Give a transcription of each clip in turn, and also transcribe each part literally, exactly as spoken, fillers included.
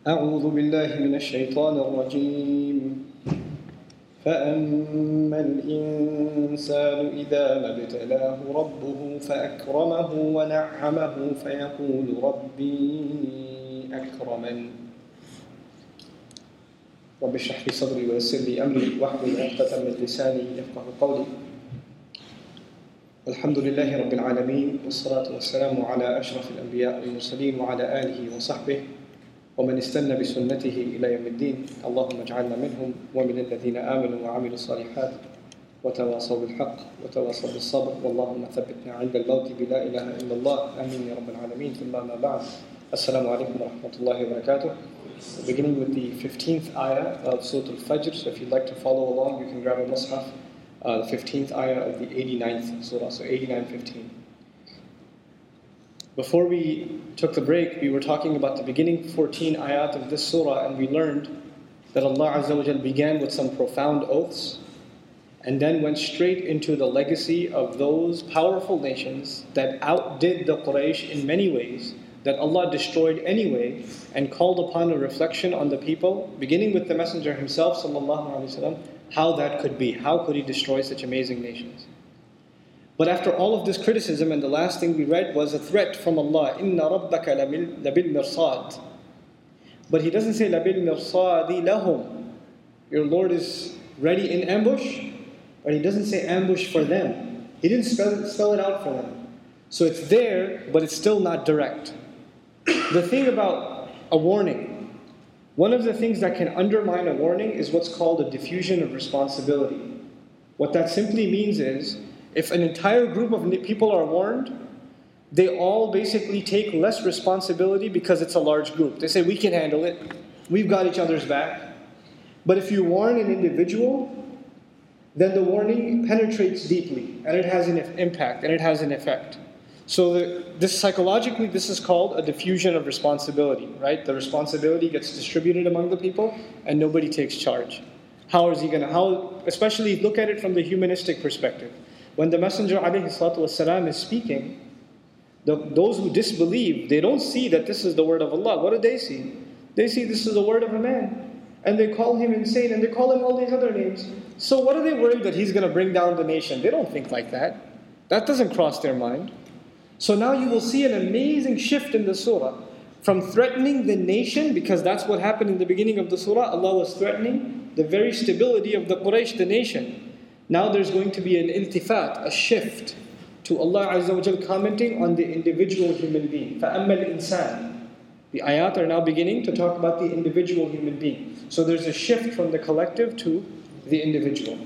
أعوذ بالله من الشيطان الرجيم فأما الإنسان إذا ما ابتلاه ربه فأكرمه ونعمه فيقول ربي أكرمن رب اشرح لي صدري ويسر لي أمري واحلل عقدة من لساني يفقهوا قولي الحمد لله رب العالمين والصلاة والسلام على أشرف الأنبياء والمرسلين وعلى آله وصحبه ومن استنى بسنته إلى يوم الدين اللهم اجعلنا منهم ومن الذين آمنوا وعملوا الصالحات وتواصوا بالحق وتواصوا بالصبر واللهم ثبتنا عند الموت بلا إله إلا الله آمين يا رب العالمين ثم ما بعد السلام عليكم ورحمة الله وبركاته. We're beginning with the fifteenth ayah of Surah Al-Fajr, so if you'd like to follow along you can grab a mushaf, uh, the fifteenth ayah of the eighty-ninth surah, so eighty-nine fifteen. Before we took the break, we were talking about the beginning fourteen ayat of this surah, and we learned that Allah Azza wa Jal began with some profound oaths and then went straight into the legacy of those powerful nations that outdid the Quraysh in many ways, that Allah destroyed anyway, and called upon a reflection on the people, beginning with the Messenger himself, sallallahu alaihi wasallam, how that could be. How could he destroy such amazing nations? But after all of this criticism, and the last thing we read was a threat from Allah, إِنَّ رَبَّكَ لَبِالْ مِرْصَادِ. But He doesn't say لَبِالْ مِرْصَادِ لَهُمْ. Your Lord is ready in ambush, but He doesn't say ambush for them. He didn't spell it, spell it out for them. So it's there, but it's still not direct. The thing about a warning, one of the things that can undermine a warning is what's called a diffusion of responsibility. What that simply means is, if an entire group of people are warned, they all basically take less responsibility because it's a large group. They say, we can handle it. We've got each other's back. But if you warn an individual, then the warning penetrates deeply, and it has an impact, and it has an effect. So the, this psychologically, this is called a diffusion of responsibility, right? The responsibility gets distributed among the people, and nobody takes charge. How is he going to, how, especially look at it from the humanistic perspective. When the Messenger ﷺ is speaking, the, those who disbelieve, they don't see that this is the word of Allah. What do they see? They see this is the word of a man. And they call him insane, and they call him all these other names. So what are they worried that he's going to bring down the nation? They don't think like that. That doesn't cross their mind. So now you will see an amazing shift in the surah. From threatening the nation, because that's what happened in the beginning of the surah, Allah was threatening the very stability of the Quraysh, the nation. Now there's going to be an iltifat, a shift, to Allah Azza wa Jal commenting on the individual human being. فَأَمَّا الْإِنسَانِ. The ayat are now beginning to talk about the individual human being. So there's a shift from the collective to the individual.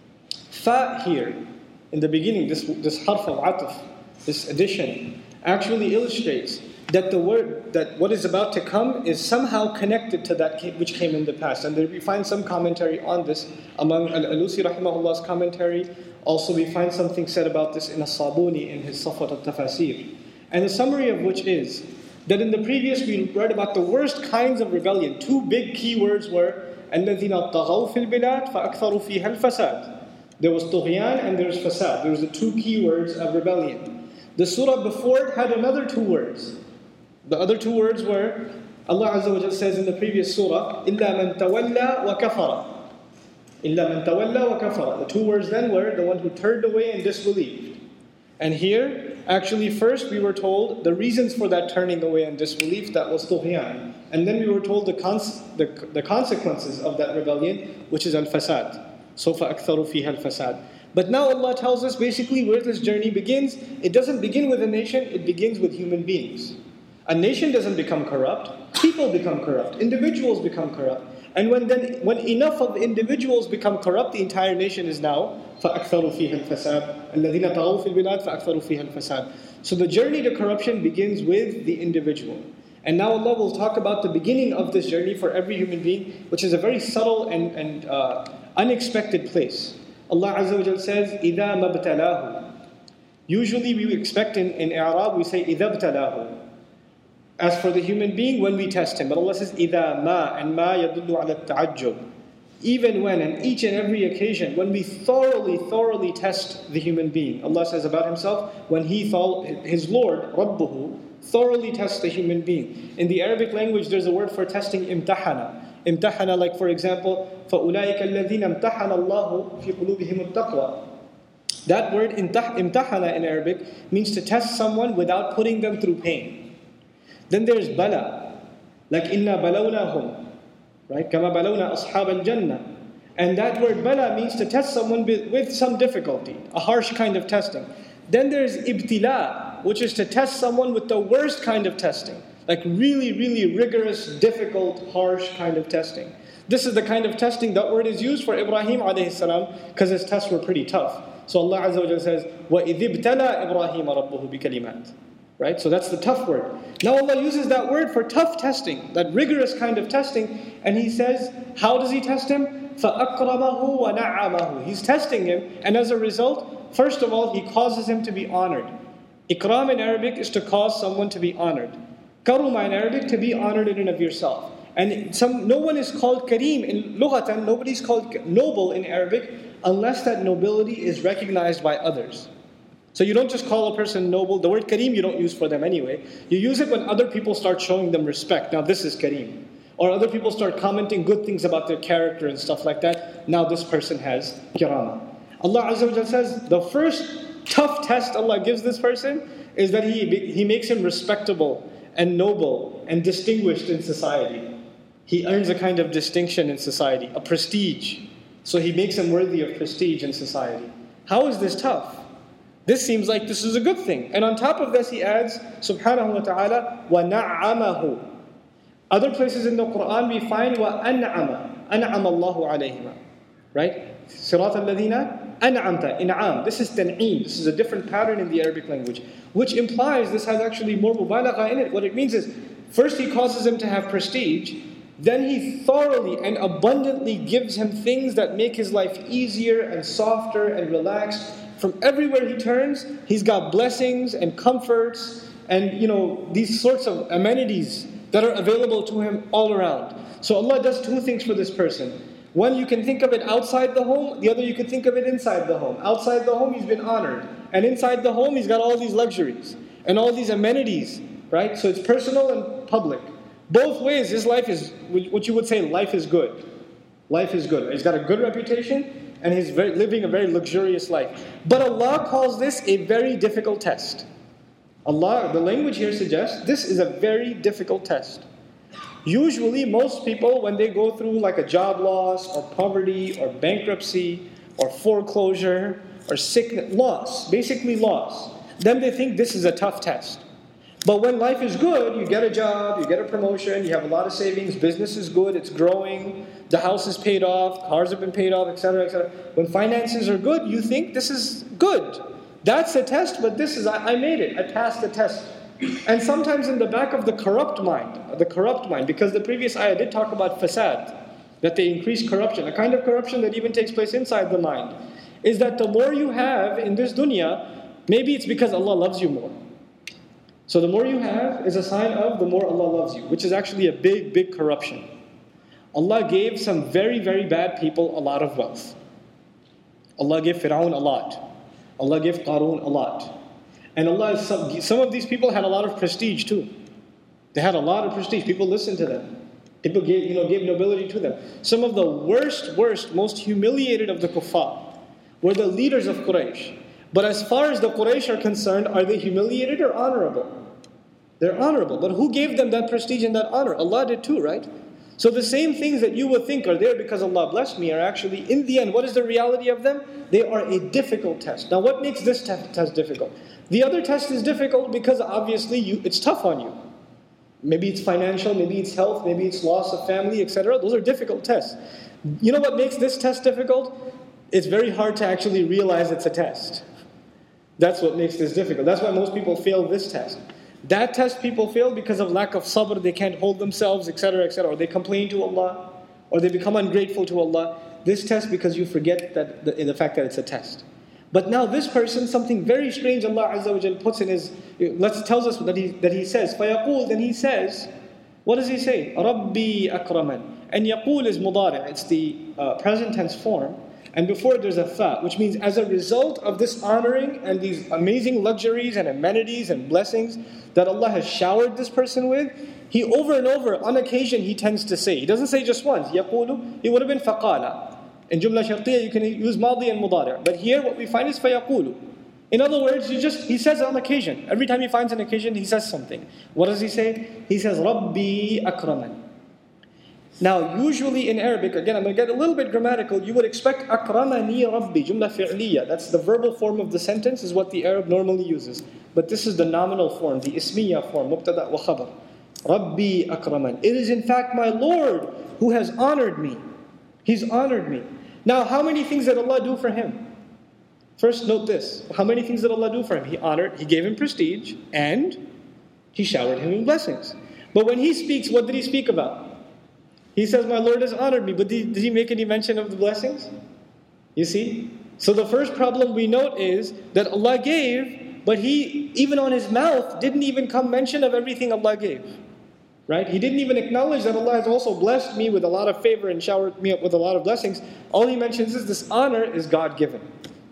Fa here, in the beginning, this, this harf of ataf, this addition, actually illustrates that the word, that what is about to come is somehow connected to that which came in the past. And there we find some commentary on this among Al-Alusi rahimahullah's commentary. Also we find something said about this in As-Sabuni in his Safwat al-Tafasir. And the summary of which is that in the previous we read about the worst kinds of rebellion. Two big key words were الَّذِينَ طَغَوْا فِي الْبِلَادِ فَأَكْثَرُوا فِيهَا الْفَسَادِ. There was tughyan and there was fasad. There was the two key words of rebellion. The surah before it had another two words. The other two words were, Allah Azza wa Jal says in the previous surah, إِلَّا مَن تَوَلَّى وَكَفَرَ. إِلَّا مَن تَوَلَّى وَكَفَرَ. The two words then were the one who turned away and disbelieved. And here, actually first we were told the reasons for that turning away and disbelief, that was tughyan. And then we were told the, cons- the, the consequences of that rebellion, which is al-fasad. So فَأَكْثَرُوا فِيهَا الْفَسَادِ. But now Allah tells us basically where this journey begins. It doesn't begin with a nation, it begins with human beings. A nation doesn't become corrupt, people become corrupt, individuals become corrupt. And when then, when enough of individuals become corrupt, the entire nation is now فَأَكْثَرُوا فِيهَا الْفَسَادِ الَّذِينَ طَغَوْا فِي الْبِلَادِ فَأَكْثَرُوا فِيهَا الْفَسَادِ. So the journey to corruption begins with the individual. And now Allah will talk about the beginning of this journey for every human being, which is a very subtle and, and uh, unexpected place. Allah Azza wa Jal says, إِذَا مَبْتَلَاهُ. Usually we expect in, in I'rab, we say إِذَا ابْتَلَاهُ. As for the human being, when we test him. But Allah says, إِذَا مَا, and مَا يَدُلُّ عَلَى التَّعَجُّبِ. Even when, and each and every occasion, when we thoroughly, thoroughly test the human being. Allah says about Himself, when He thought, His Lord, رَبُّهُ, thoroughly tests a human being. In the Arabic language, there's a word for testing, imtahana. Imtahana, like for example, فَأُولَٰئِكَ الَّذِينَ امْتَحَنَ اللَّهُ فِي قُلُوبِهِمُ التَّقْوَى. That word imtahana in Arabic means to test someone without putting them through pain. Then there's bala, like إِنَّا بَلَوْنَاهُمْ, right? كَمَا بَلَوْنَا أَصْحَابَ الْجَنَّةِ. And that word bala means to test someone with some difficulty, a harsh kind of testing. Then there's ibtila, which is to test someone with the worst kind of testing, like really, really rigorous, difficult, harsh kind of testing. This is the kind of testing that word is used for Ibrahim alayhi salam, because his tests were pretty tough. So Allah Azza wa Jalla says, وَإِذِ ابْتَلَى إِبْرَاهِيمَ رَبُّهُ بِكَلِمَاتٍ. Right? So that's the tough word. Now Allah uses that word for tough testing, that rigorous kind of testing, and He says, how does He test him? فَأَكْرَمَهُ وَنَعَّمَهُ. He's testing him, and as a result, first of all, He causes him to be honored. Ikram in Arabic is to cause someone to be honored. Karuma in Arabic, to be honored in and of yourself. And some, no one is called kareem in lughatan, nobody's called noble in Arabic unless that nobility is recognized by others. So you don't just call a person noble. The word kareem you don't use for them anyway. You use it when other people start showing them respect. Now this is kareem. Or other people start commenting good things about their character and stuff like that. Now this person has kirama. Allah Azza wa Jalla says the first tough test Allah gives this person is that He, he makes him respectable and noble and distinguished in society. He earns a kind of distinction in society, a prestige. So He makes him worthy of prestige in society. How is this tough? This seems like this is a good thing. And on top of this He adds, subhanahu wa ta'ala, وَنَعَّمَهُ. Other places in the Quran we find وَأَنْعَمَ أَنْعَمَ اللَّهُ عَلَيْهِمَا. Right? صِرَاطَ الَّذِينَ أَنْعَمْتَ. In'am. This is tan'een. This is a different pattern in the Arabic language, which implies this has actually more mubalagha in it. What it means is, first He causes him to have prestige, then He thoroughly and abundantly gives him things that make his life easier and softer and relaxed. From everywhere he turns, he's got blessings and comforts and, you know, these sorts of amenities that are available to him all around. So Allah does two things for this person. One, you can think of it outside the home. The other, you can think of it inside the home. Outside the home, he's been honored. And inside the home, he's got all these luxuries and all these amenities, right? So it's personal and public. Both ways, his life is, what you would say, life is good. Life is good. He's got a good reputation, and he's very, living a very luxurious life. But Allah calls this a very difficult test. Allah, the language here suggests, this is a very difficult test. Usually, most people, when they go through like a job loss, or poverty, or bankruptcy, or foreclosure, or sickness, loss, basically loss, then they think this is a tough test. But when life is good, you get a job, you get a promotion, you have a lot of savings, business is good, it's growing, the house is paid off, cars have been paid off, et cetera, et cetera. When finances are good, you think this is good. That's a test, but this is, I, I made it, I passed the test. And sometimes in the back of the corrupt mind, the corrupt mind, because the previous ayah did talk about fasad, that they increase corruption, a kind of corruption that even takes place inside the mind, is that the more you have in this dunya, maybe it's because Allah loves you more. So the more you have is a sign of the more Allah loves you, which is actually a big, big corruption. Allah gave some very, very bad people a lot of wealth. Allah gave Fir'aun a lot. Allah gave Qarun a lot. And Allah, some, some of these people had a lot of prestige too. They had a lot of prestige. People listened to them. People gave, you know, gave nobility to them. Some of the worst, worst, most humiliated of the kuffar were the leaders of Quraysh. But as far as the Quraysh are concerned, are they humiliated or honorable? They're honorable. But who gave them that prestige and that honor? Allah did too, right? So the same things that you would think are there because Allah blessed me are actually, in the end, what is the reality of them? They are a difficult test. Now what makes this te- test difficult? The other test is difficult because obviously you, it's tough on you. Maybe it's financial, maybe it's health, maybe it's loss of family, et cetera. Those are difficult tests. You know what makes this test difficult? It's very hard to actually realize it's a test. That's what makes this difficult. That's why most people fail this test. That test people fail because of lack of sabr. They can't hold themselves, et cetera, et cetera. Or they complain to Allah, or they become ungrateful to Allah. This test because you forget that the, in the fact that it's a test. But now this person, something very strange Allah Azza wa Jal puts in his, let's tells us that he that he says, فَيَقُول, then he says, what does he say? رَبِّي أَكْرَمًا. And يَقُول is mudari', it's the uh, present tense form. And before it there's a fa, which means as a result of this honoring and these amazing luxuries and amenities and blessings that Allah has showered this person with, he over and over, on occasion, he tends to say. He doesn't say just once. يَقُولُ, it would have been فَقَالَ. In Jumla Shartiyya, you can use Madi and Mudari'. But here what we find is فَيَقُولُ. In other words, he just he says on occasion. Every time he finds an occasion, he says something. What does he say? He says, Rabbi akraman. Now, usually in Arabic, again, I'm going to get a little bit grammatical, you would expect akramani Rabbi, Jumla fi'liya. That's the verbal form of the sentence, is what the Arab normally uses. But this is the nominal form, the ismiya form, mubtada wa khabar. Rabbi akraman. It is in fact my Lord who has honored me. He's honored me. Now, how many things did Allah do for him? First, note this. How many things did Allah do for him? He honored, He gave him prestige, and He showered him in blessings. But when he speaks, what did he speak about? He says, my Lord has honored me. But did, did he make any mention of the blessings? You see? So the first problem we note is that Allah gave, but He, even on His mouth, didn't even come mention of everything Allah gave. Right? He didn't even acknowledge that Allah has also blessed me with a lot of favor and showered me up with a lot of blessings. All He mentions is this honor is God-given.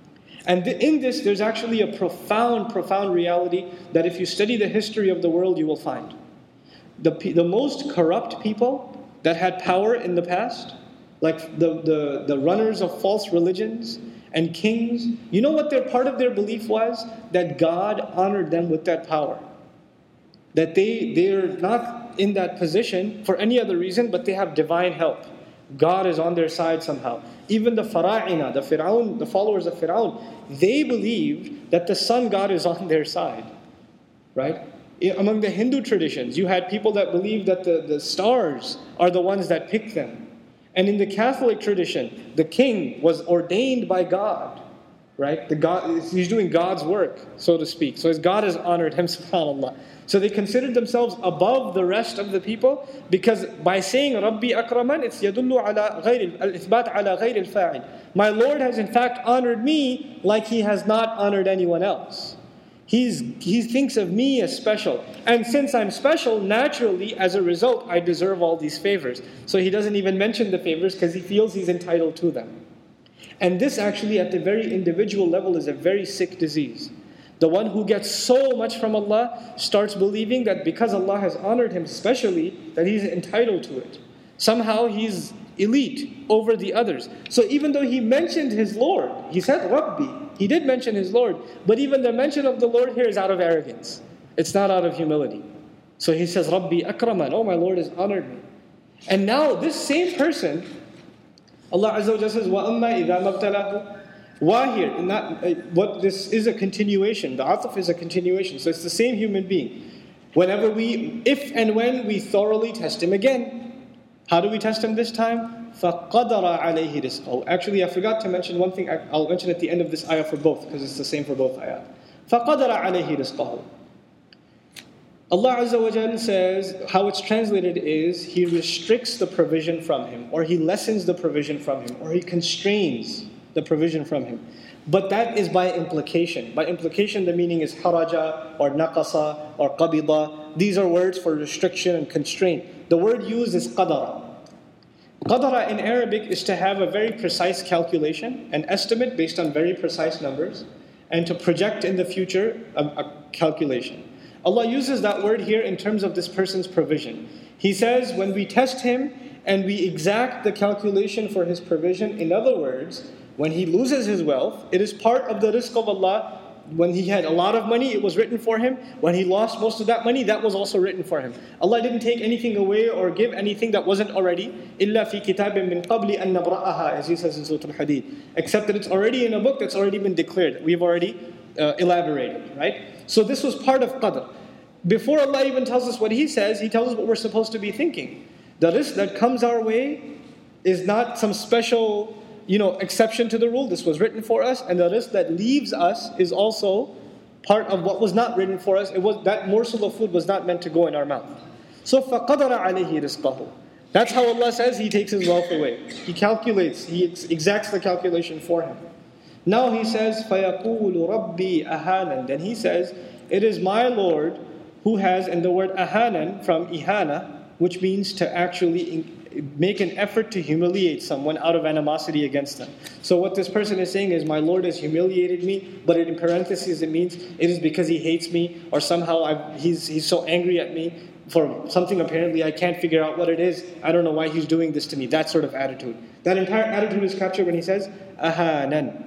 And in this, there's actually a profound, profound reality that if you study the history of the world, you will find. The, the most corrupt people that had power in the past, like the, the, the runners of false religions and kings, you know what their part of their belief was? That God honored them with that power. That they, they're not in that position for any other reason, but they have divine help. God is on their side somehow. Even the Fara'ina, the Fir'aun, the followers of Fir'aun, they believed that the sun god is on their side. Right? Among the Hindu traditions, you had people that believed that the, the stars are the ones that pick them. And in the Catholic tradition, the king was ordained by God. Right? The God, he's doing God's work, so to speak. So as God has honored him, subhanAllah. So they considered themselves above the rest of the people because by saying Rabbi akraman, it's yadullu ala ghayr al-ithbat ala ghayr al-fa'il. My Lord has in fact honored me like He has not honored anyone else. He's, he thinks of me as special. And since I'm special, naturally, as a result, I deserve all these favors. So he doesn't even mention the favors because he feels he's entitled to them. And this actually, at the very individual level, is a very sick disease. The one who gets so much from Allah starts believing that because Allah has honored him specially, that he's entitled to it. Somehow he's elite over the others. So even though he mentioned his Lord, he said Rabbi, he did mention his Lord, but even the mention of the Lord here is out of arrogance. It's not out of humility. So he says, Rabbi akraman, oh my Lord has honored me. And now this same person, Allah Azza wa Jalla says, وَأَمَّا إِذَا مَبْتَلَاهُ. Why here? Not, uh, what this is a continuation. The ataf is a continuation. So it's the same human being. Whenever we, if and when we thoroughly test him again. How do we test him this time? فَقَدَرَ عَلَيْهِ رِزْقَهُ. Actually, I forgot to mention one thing. I'll mention at the end of this ayah for both, because it's the same for both ayat. فَقَدَرَ عَلَيْهِ رِزْقَهُ. Allah Azza wa Jalla says, how it's translated is, He restricts the provision from him, or He lessens the provision from him, or He constrains the provision from him. But that is by implication. By implication, the meaning is haraja, or naqasa, or qabida. These are words for restriction and constraint. The word used is qadara. Qadara in Arabic is to have a very precise calculation, an estimate based on very precise numbers, and to project in the future a, a calculation. Allah uses that word here in terms of this person's provision. He says, when we test him and we exact the calculation for his provision, in other words, when he loses his wealth, it is part of the rizq of Allah. When he had a lot of money, it was written for him. When he lost most of that money, that was also written for him. Allah didn't take anything away or give anything that wasn't already. إِلَّا فِي كِتَابٍ مِّن قَبْلِ أَن نَبْرَأَهَا, as He says in Surah Al-Hadid. Except that it's already in a book that's already been declared. We've already uh, elaborated, right? So this was part of qadr. Before Allah even tells us what He says, He tells us what we're supposed to be thinking. The risk that comes our way is not some special, you know, exception to the rule. This was written for us, and the risk that leaves us is also part of what was not written for us. It was that morsel of food was not meant to go in our mouth. So فَقَدَرَ عَلَيْهِ رِزْقَهُ. That's how Allah says He takes his wealth away. He calculates, He ex- exacts the calculation for him. Now He says, فَيَقُولُ رَبِّي أَهَانًا. Then He says, it is my Lord who has, and the word ahanan from ihana, which means to actually make an effort to humiliate someone out of animosity against them. So what this person is saying is, my Lord has humiliated me, but in parentheses it means it is because He hates me, or somehow I've, he's, he's so angry at me for something apparently I can't figure out what it is. I don't know why He's doing this to me. That sort of attitude. That entire attitude is captured when He says, ahanan.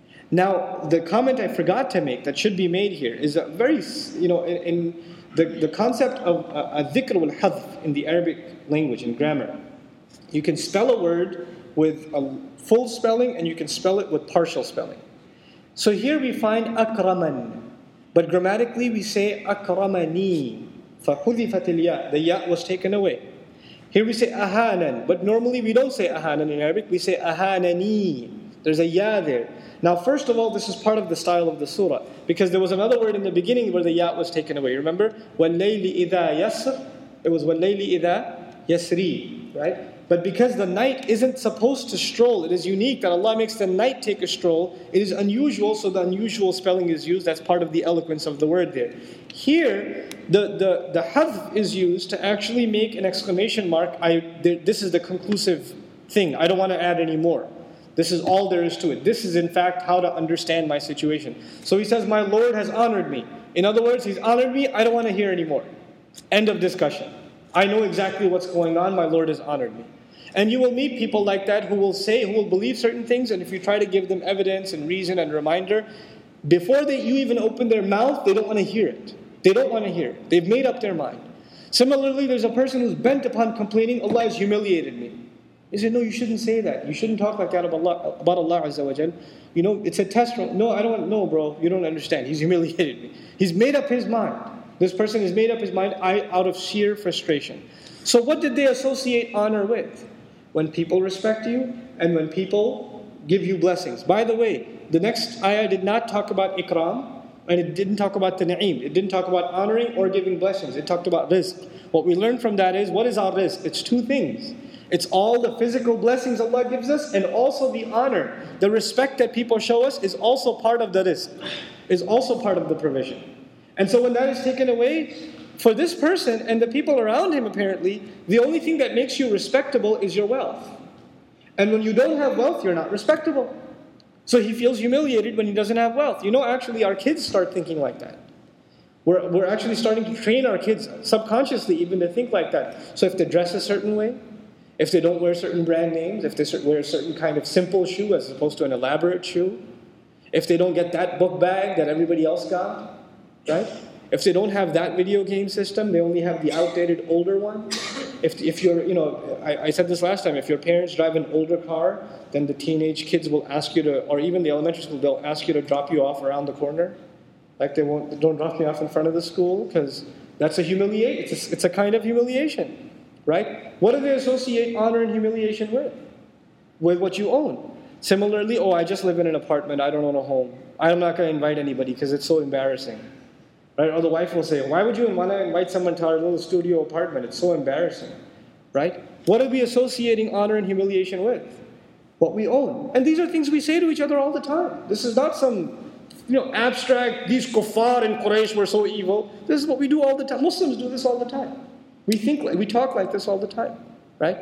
Now, the comment I forgot to make that should be made here is a very, you know, in, in the, the concept of a dhikr wal hadf in the Arabic language, in grammar. You can spell a word with a full spelling and you can spell it with partial spelling. So here we find akraman, but grammatically we say akramani. فَحُذِفَتِ الْيَاء. The ya was taken away. Here we say ahanan, but normally we don't say ahanan in Arabic, we say ahanani. There's a ya there. Now, first of all, this is part of the style of the surah, because there was another word in the beginning where the ya was taken away. Remember? وَاللَّيْلِ إِذَا يَسْرِ. It was وَاللَّيْلِ إِذَا يَسْرِي. Right? But because the night isn't supposed to stroll, it is unique that Allah makes the night take a stroll. It is unusual, so the unusual spelling is used. That's part of the eloquence of the word there. Here, the, the, the hadf is used to actually make an exclamation mark. I, this is the conclusive thing. I don't want to add any more. This is all there is to it. This is in fact how to understand my situation. So he says, my Lord has honored me. In other words, He's honored me. I don't want to hear anymore. End of discussion. I know exactly what's going on. My Lord has honored me. And you will meet people like that who will say, who will believe certain things, and if you try to give them evidence and reason and reminder, before they, you even open their mouth, they don't want to hear it. They don't want to hear it. They've made up their mind. Similarly, there's a person who's bent upon complaining, Allah has humiliated me. He said, no, you shouldn't say that. You shouldn't talk like that about Allah, about Allah Azza wa Jal. You know, it's a test from, no, I don't want, no, bro, you don't understand. He's humiliated me. He's made up his mind. This person has made up his mind out of sheer frustration. So what did they associate honor with? When people respect you and when people give you blessings. By the way, the next ayah did not talk about ikram and it didn't talk about tan'eem. It didn't talk about honoring or giving blessings. It talked about rizq. What we learned from that is, what is our rizq? It's two things. It's all the physical blessings Allah gives us and also the honor. The respect that people show us is also part of the rizq. Is also part of the provision. And so when that is taken away, for this person and the people around him apparently, the only thing that makes you respectable is your wealth. And when you don't have wealth, you're not respectable. So he feels humiliated when he doesn't have wealth. You know, actually our kids start thinking like that. We're, we're actually starting to train our kids subconsciously even to think like that. So if they dress a certain way, if they don't wear certain brand names, if they wear a certain kind of simple shoe as opposed to an elaborate shoe, if they don't get that book bag that everybody else got, right? If they don't have that video game system, they only have the outdated older one. If if you're, you know, I, I said this last time, if your parents drive an older car, then the teenage kids will ask you to, or even the elementary school, they'll ask you to drop you off around the corner. Like they won't, don't drop me off in front of the school, because that's a humiliation. It's a, it's a kind of humiliation, right? What do they associate honor and humiliation with? With what you own. Similarly, oh, I just live in an apartment, I don't own a home. I'm not going to invite anybody because it's so embarrassing. Right? Or the wife will say, why would you want to invite someone to our little studio apartment? It's so embarrassing. Right? What are we associating honor and humiliation with? What we own. And these are things we say to each other all the time. This is not some, you know, abstract, these kuffar in Quraysh were so evil. This is what we do all the time. Muslims do this all the time. We think, like, we talk like this all the time. Right?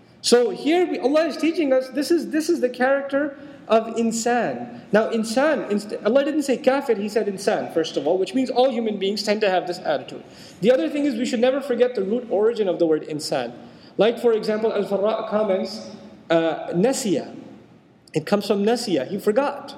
So here we, Allah is teaching us, this is this is the character of insan. Now insan, inst- Allah didn't say kafir, He said insan first of all, which means all human beings tend to have this attitude. The other thing is we should never forget the root origin of the word insan. Like for example, Al-Farra comments, uh, nasiya. It comes from nasiya, he forgot.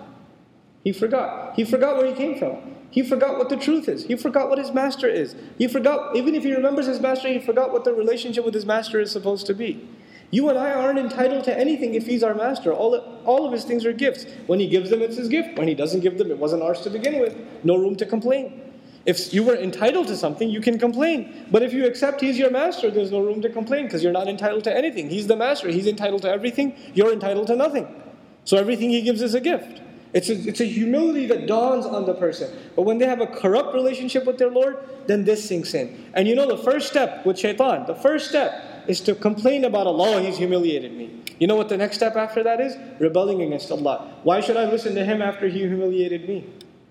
He forgot. He forgot where he came from. He forgot what the truth is. He forgot what his master is. He forgot, even if he remembers his master, he forgot what the relationship with his master is supposed to be. You and I aren't entitled to anything if He's our master. All, all of His things are gifts. When He gives them, it's His gift. When He doesn't give them, it wasn't ours to begin with. No room to complain. If you were entitled to something, you can complain. But if you accept He's your master, there's no room to complain because you're not entitled to anything. He's the master. He's entitled to everything. You're entitled to nothing. So everything He gives is a gift. It's a, it's a humility that dawns on the person. But when they have a corrupt relationship with their Lord, then this sinks in. And you know the first step with shaitan, the first step is to complain about Allah, He's humiliated me. You know what the next step after that is? Rebelling against Allah. Why should I listen to Him after He humiliated me?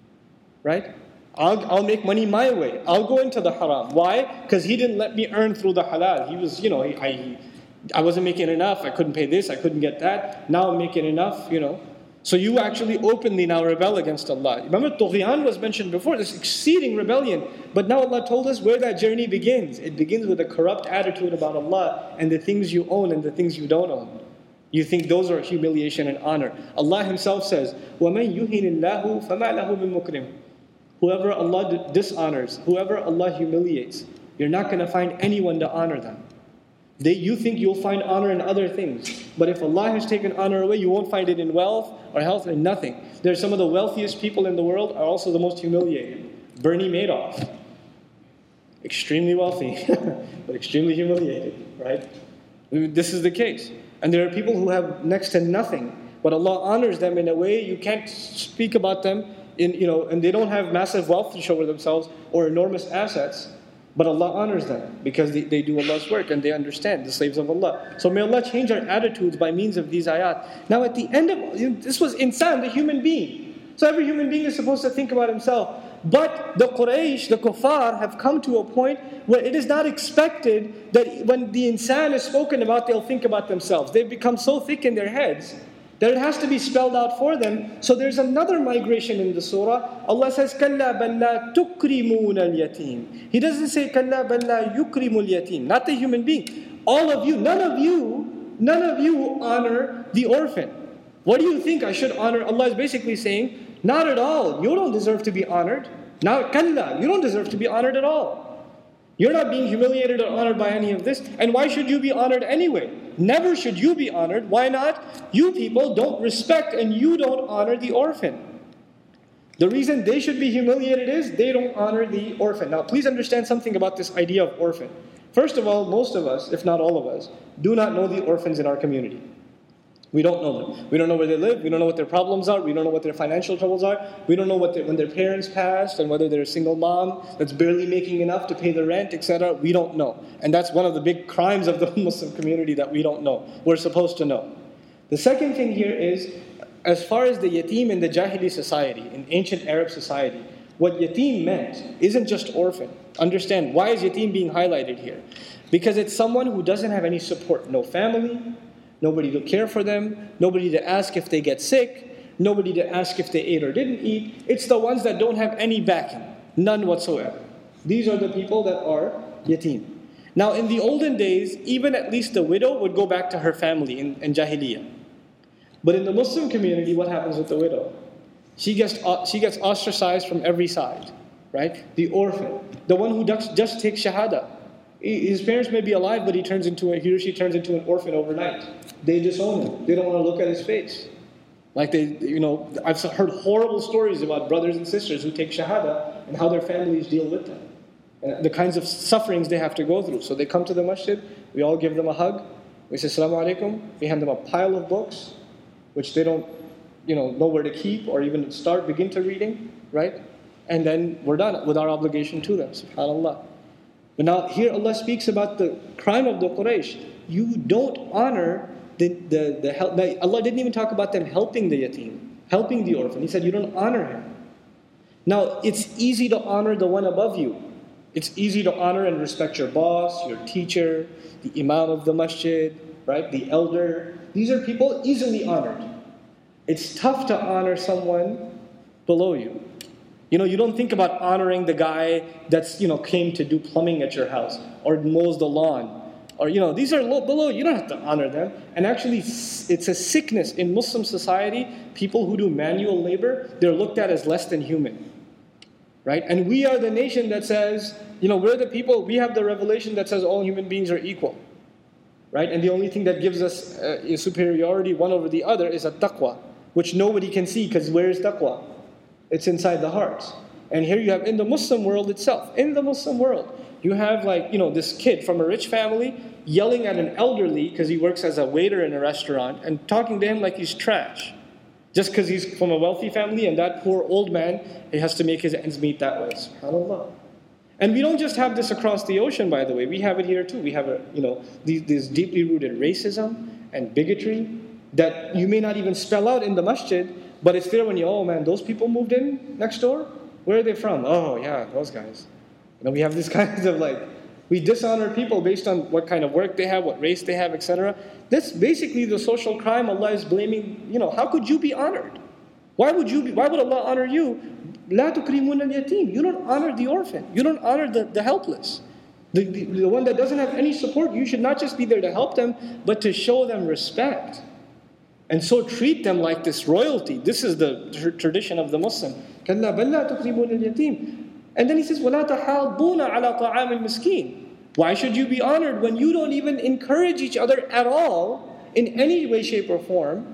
Right? I'll, I'll make money my way. I'll go into the haram. Why? Because He didn't let me earn through the halal. He was, you know, he, I, I wasn't making enough. I couldn't pay this. I couldn't get that. Now I'm making enough, you know. So you actually openly now rebel against Allah. Remember, Tughyan was mentioned before, this exceeding rebellion. But now Allah told us where that journey begins. It begins with a corrupt attitude about Allah and the things you own and the things you don't own. You think those are humiliation and honor. Allah Himself says, وَمَنْ يُهِنِ اللَّهُ فَمَا لَهُ مِن مُكْرِمٍ. Whoever Allah dishonors, whoever Allah humiliates, you're not going to find anyone to honor them. They, you think you'll find honor in other things. But if Allah has taken honor away, you won't find it in wealth or health or nothing. There's some of the wealthiest people in the world are also the most humiliated. Bernie Madoff. Extremely wealthy, but extremely humiliated, right? This is the case. And there are people who have next to nothing, but Allah honors them in a way you can't speak about them, in, you know, and they don't have massive wealth to show for themselves or enormous assets. But Allah honors them because they, they do Allah's work and they understand, the slaves of Allah. So may Allah change our attitudes by means of these ayat. Now at the end of, you know, this was insan, the human being. So every human being is supposed to think about himself. But the Quraysh, the kuffar, have come to a point where it is not expected that when the insan is spoken about, they'll think about themselves. They've become so thick in their heads that it has to be spelled out for them. So there's another migration in the surah. Allah says, كَلَّا بَلْ لَا تُكْرِمُونَ الْيَتِيمِ. He doesn't say, كَلَّا بَلْ لَا يُكْرِمُ الْيَتِيمِ. Not the human being. All of you, none of you, none of you honor the orphan. What do you think I should honor? Allah is basically saying, not at all. You don't deserve to be honored. Now, كَلَّا, you don't deserve to be honored at all. You're not being humiliated or honored by any of this. And why should you be honored anyway? Never should you be honored. Why not? You people don't respect and you don't honor the orphan. The reason they should be humiliated is they don't honor the orphan. Now, please understand something about this idea of orphan. First of all, most of us, if not all of us, do not know the orphans in our community. We don't know them. We don't know where they live. We don't know what their problems are. We don't know what their financial troubles are. We don't know what their, when their parents passed and whether they're a single mom that's barely making enough to pay the rent, et cetera. We don't know. And that's one of the big crimes of the Muslim community that we don't know. We're supposed to know. The second thing here is, as far as the yatim in the Jahili society, in ancient Arab society, what yatim meant isn't just orphan. Understand, why is yatim being highlighted here? Because it's someone who doesn't have any support. No family, nobody to care for them, nobody to ask if they get sick, nobody to ask if they ate or didn't eat. It's the ones that don't have any backing, none whatsoever. These are the people that are yatim. Now in the olden days, even at least the widow would go back to her family in, in Jahiliyyah. But in the Muslim community, what happens with the widow? She gets, she gets ostracized from every side, right? The orphan, the one who just, just takes shahada. His parents may be alive, but he turns into a, he or she turns into an orphan overnight. They disown him. They don't want to look at his face. Like they, you know, I've heard horrible stories about brothers and sisters who take shahada and how their families deal with them. And the kinds of sufferings they have to go through. So they come to the masjid, we all give them a hug. We say, Assalamu alaikum. We hand them a pile of books, which they don't, you know, know where to keep or even start, begin to reading, right? And then we're done with our obligation to them, subhanAllah. But now here Allah speaks about the crime of the Quraysh. You don't honor the, the, the help. Allah didn't even talk about them helping the yatim, helping the orphan. He said you don't honor him. Now it's easy to honor the one above you. It's easy to honor and respect your boss, your teacher, the imam of the masjid, right? The elder. These are people easily honored. It's tough to honor someone below you. You know, you don't think about honoring the guy that's, you know, came to do plumbing at your house or mows the lawn. Or, you know, these are low, below. You don't have to honor them. And actually, it's a sickness in Muslim society. People who do manual labor, they're looked at as less than human. Right? And we are the nation that says, you know, we're the people, we have the revelation that says all human beings are equal. Right? And the only thing that gives us uh, superiority one over the other is a taqwa, which nobody can see because where is taqwa? It's inside the heart. And here you have in the Muslim world itself, in the Muslim world, you have like, you know, this kid from a rich family yelling at an elderly because he works as a waiter in a restaurant and talking to him like he's trash. Just because he's from a wealthy family and that poor old man, he has to make his ends meet that way. SubhanAllah. And we don't just have this across the ocean, by the way. We have it here too. We have, a, you know, these, these deeply rooted racism and bigotry that you may not even spell out in the masjid, but it's there when you, oh man, those people moved in next door? Where are they from? Oh yeah, those guys. You know, we have these kinds of like We dishonor people based on what kind of work they have, what race they have, et cetera. That's basically the social crime Allah is blaming. You know, how could you be honored? Why would you be, why would Allah honor you? لا تكرمون اليتيم. You don't honor the orphan. You don't honor the, the helpless. The, the, the one that doesn't have any support. You should not just be there to help them, but to show them respect. And so treat them like this royalty. This is the tr- tradition of the Muslim. كلا بل لا تكرمون اليتيم. And then he says, وَلَا تَحَاضُّونَ عَلَى طَعَامِ الْمِسْكِينِ. Why should you be honored when you don't even encourage each other at all, in any way, shape, or form,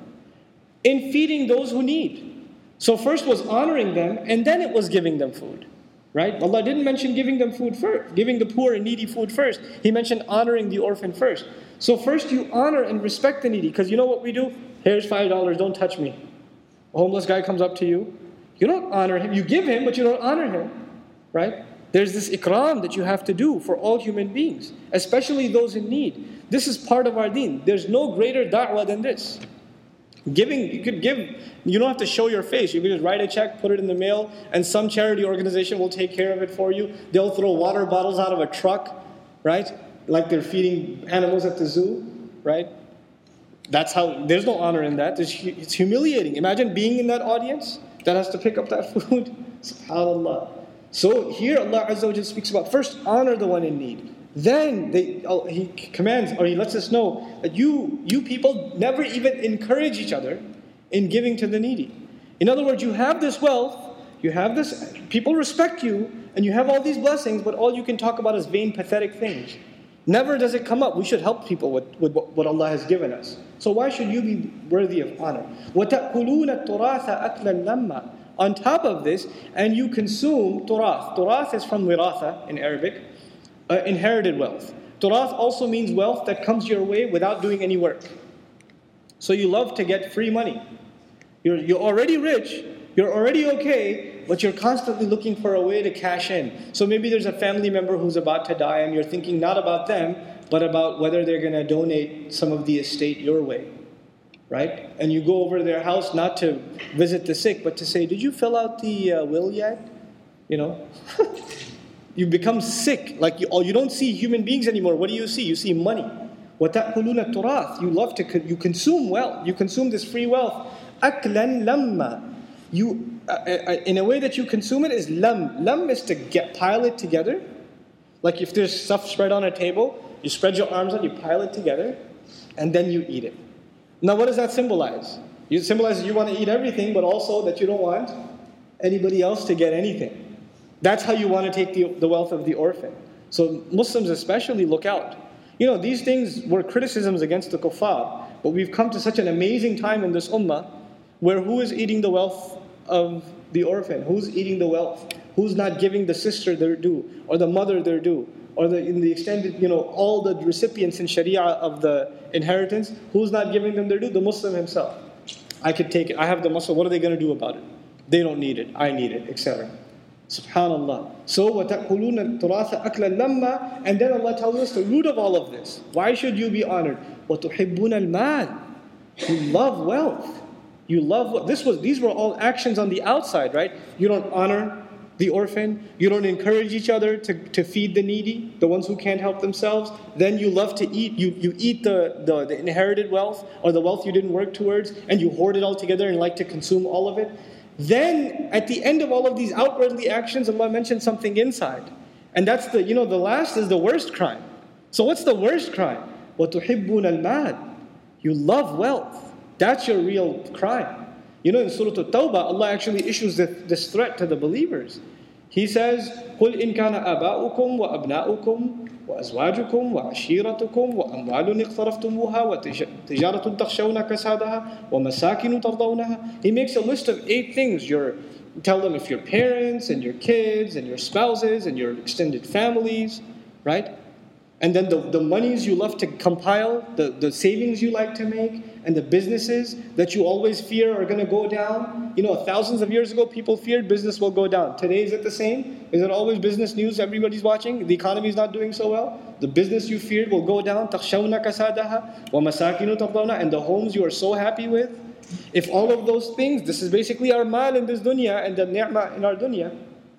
in feeding those who need? So first was honoring them, and then it was giving them food. Right? Allah didn't mention giving them food first, giving the poor and needy food first. He mentioned honoring the orphan first. So first you honor and respect the needy, because you know what we do? Here's five dollars, don't touch me. A homeless guy comes up to you. You don't honor him. You give him, but you don't honor him. Right? There's this ikram that you have to do for all human beings, especially those in need. This is part of our deen. There's no greater da'wah than this. Giving, you could give, you don't have to show your face. You can just write a check, put it in the mail, and some charity organization will take care of it for you. They'll throw water bottles out of a truck, right? Like they're feeding animals at the zoo, right? That's how, there's no honor in that. It's, it's humiliating. Imagine being in that audience that has to pick up that food. SubhanAllah. So here Allah Azza wa Jalla speaks about first honor the one in need. Then they, He commands, or He lets us know that you, you people never even encourage each other in giving to the needy. In other words, you have this wealth, you have this, people respect you, and you have all these blessings, but all you can talk about is vain, pathetic things. Never does it come up. We should help people with, with what Allah has given us. So why should you be worthy of honor? وَتَأْكُلُونَ التُّرَاثَ أَكْلًا لَمًّا. On top of this, and you consume turath. Turath is from wiratha in Arabic, uh, inherited wealth. Turath also means wealth that comes your way without doing any work. So you love to get free money. You're, you're already rich, you're already okay, but you're constantly looking for a way to cash in. So maybe there's a family member who's about to die and you're thinking not about them, but about whether they're going to donate some of the estate your way. Right? And you go over to their house not to visit the sick, but to say, did you fill out the uh, will yet? You know? You become sick. Like you, oh, you don't see human beings anymore. What do you see? You see money. وَتَأْكُلُونَ التُّرَاث. You love to, you consume wealth. You consume this free wealth. أَكْلًا لَمًّا. You, uh, uh, in a way that you consume it is lam. Lam is to get, pile it together. Like if there's stuff spread on a table, you spread your arms out, you pile it together, and then you eat it. Now what does that symbolize? It symbolizes you want to eat everything, but also that you don't want anybody else to get anything. That's how you want to take the, the wealth of the orphan. So Muslims especially look out. You know, these things were criticisms against the kuffar, but we've come to such an amazing time in this ummah where who is eating the wealth of the orphan? Who's eating the wealth? Who's not giving the sister their due, or the mother their due? Or the, in the extended, you know, all the recipients in Sharia of the inheritance, who's not giving them their due? The Muslim himself. I could take it. I have the Muslim. What are they going to do about it? They don't need it. I need it, et cetera. Subhanallah. So, وَتَأْكُلُونَ التُّرَاثَ أَكْلًا لَمًّا. And then Allah tells us the root of all of this. Why should you be honored? وَتُحِبُّونَ الْمَالِ. You love wealth. You love this was. These were all actions on the outside, right? You don't honor the orphan. You don't encourage each other to, to feed the needy, the ones who can't help themselves. Then you love to eat. You, you eat the, the, the inherited wealth or the wealth you didn't work towards, and you hoard it all together and like to consume all of it. Then, at the end of all of these outwardly actions, Allah mentioned something inside. And that's the, you know, the last is the worst crime. So what's the worst crime? وَتُحِبُّونَ الْمَالِ. You love wealth. That's your real crime. You know, in Surah At-Tawbah, Allah actually issues this, this threat to the believers. He says, قُلْ إِنْ كَانَ آبَاؤُكُمْ وَأَبْنَاؤُكُمْ وأزواجكم وعشيرتكم وأموال اقترفتموها وتجارة تخشون كسادها ومساكن ترضونها. He makes a list of eight things. Your, tell them if your parents and your kids and your spouses and your extended families, right? And then the, the monies you love to compile, the, the savings you like to make, and the businesses that you always fear are going to go down. You know, thousands of years ago, people feared business will go down. Today, is it the same? Is it always business news everybody's watching? The economy is not doing so well? The business you feared will go down. تَخْشَوْنَ كَسَادَهَا وَمَسَاكِنُ تَرْضَوْنَ. And the homes you are so happy with. If all of those things, this is basically our mal in this dunya and the ni'mah in our dunya.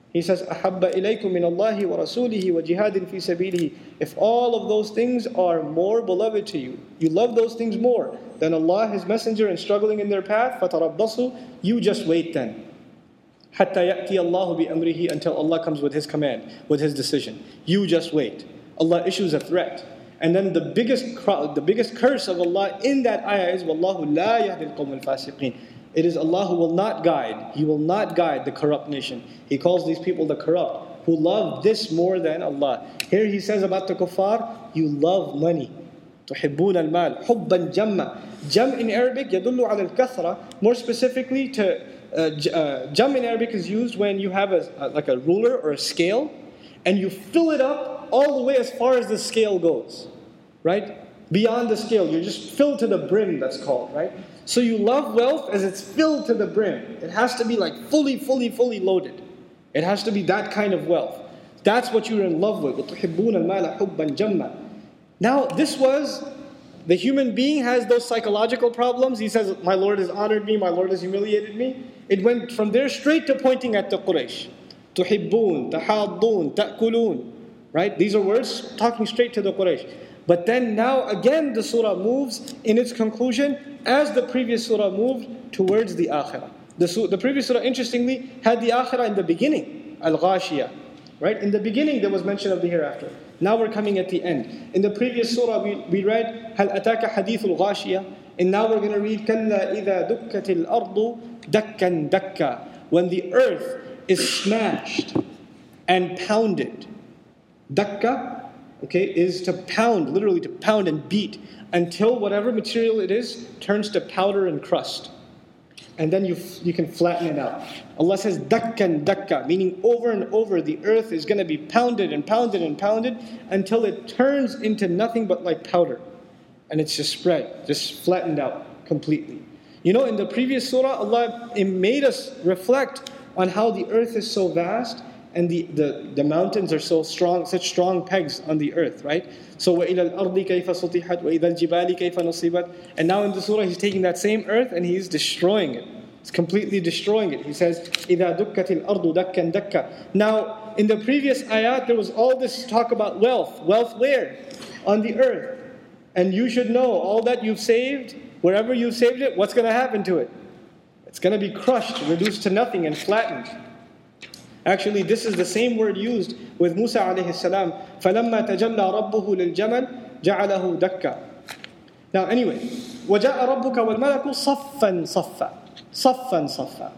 He says, أَحَبَّ إِلَيْكُم مِّنَ اللَّهِ وَرَسُولِهِ وَجِهَادٍ فِي سَبِيلِهِ. If all of those things are more beloved to you, you love those things more than Allah, His Messenger, and struggling in their path, فَتَرَبَّصُوا. You just wait then. حَتَّى يَأْتِيَ اللَّهُ بِأَمْرِهِ. Until Allah comes with His command, with His decision. You just wait. Allah issues a threat. And then the biggest the biggest curse of Allah in that ayah is, وَاللَّهُ لَا يَهْدِي الْقَوْمَ الْفَاسِقِينَ. It is Allah who will not guide. He will not guide the corrupt nation. He calls these people the corrupt, who love this more than Allah. Here He says about the kuffar, you love money. تُحِبُّونَ الْمَالِ حُبًّا جَمًّا. Jam in Arabic يدل على الكثرة. More specifically, to uh, j- uh, jam in Arabic is used when you have a, a like a ruler or a scale, and you fill it up all the way as far as the scale goes, right? Beyond the scale, you're just filled to the brim, that's called, right? So you love wealth as it's filled to the brim. It has to be like fully, fully, fully loaded. It has to be that kind of wealth. That's what you're in love with. وَتُحِبُّونَ الْمَالَ حُبًّا جَمًّا. Now, this was, the human being has those psychological problems. He says, my Lord has honored me, my Lord has humiliated me. It went from there straight to pointing at the Quraysh. تُحِبُّونَ تَحَاضُّونَ تَأْكُلُونَ. Right? These are words talking straight to the Quraysh. But then now again the surah moves in its conclusion as the previous surah moved towards the akhirah. The, su- the previous surah, interestingly, had the akhirah in the beginning, al-ghashiyah. Right? In the beginning there was mention of the hereafter. Now we're coming at the end. In the previous surah we, we read, هَلْ أَتَاكَ حَدِيثُ الْغَاشِيَةِ. And now we're going to read, كَلَّا إِذَا دُكَّتِ الْأَرْضُ دَكًّا دَكًّا. When the earth is smashed and pounded. Dakka, okay, is to pound, literally to pound and beat until whatever material it is turns to powder and crust. And then you you can flatten it out. Allah says, dakkan dakka, meaning over and over the earth is going to be pounded and pounded and pounded until it turns into nothing but like powder. And it's just spread, just flattened out completely. You know, in the previous surah, Allah it made us reflect on how the earth is so vast and the, the, the mountains are so strong, such strong pegs on the earth, right? So وَإِلَى الْأَرْضِ كَيْفَ سُطِحَتْ وَإِذَا الْجِبَالِ كَيْفَ نُصِبَتْ. And now in the surah he's taking that same earth and he's destroying it. He's completely destroying it. He says, إِذَا دُكَّتِ الْأَرْضُ دَكًّا دَكًّا. Now, in the previous ayat there was all this talk about wealth. Wealth where? On the earth. And you should know, all that you've saved, wherever you've saved it, what's going to happen to it? It's going to be crushed, reduced to nothing and flattened. Actually, this is the same word used with Musa alayhi salam. فَلَمَّا تَجَلَّى رَبُّهُ لِلْجَمَلِ جَعَلَهُ دَكًّا. Now anyway, وَجَاءَ رَبُّكَ وَالْمَلَكُ صَفًّا صَفًّا. صَفًّا صَفًّا.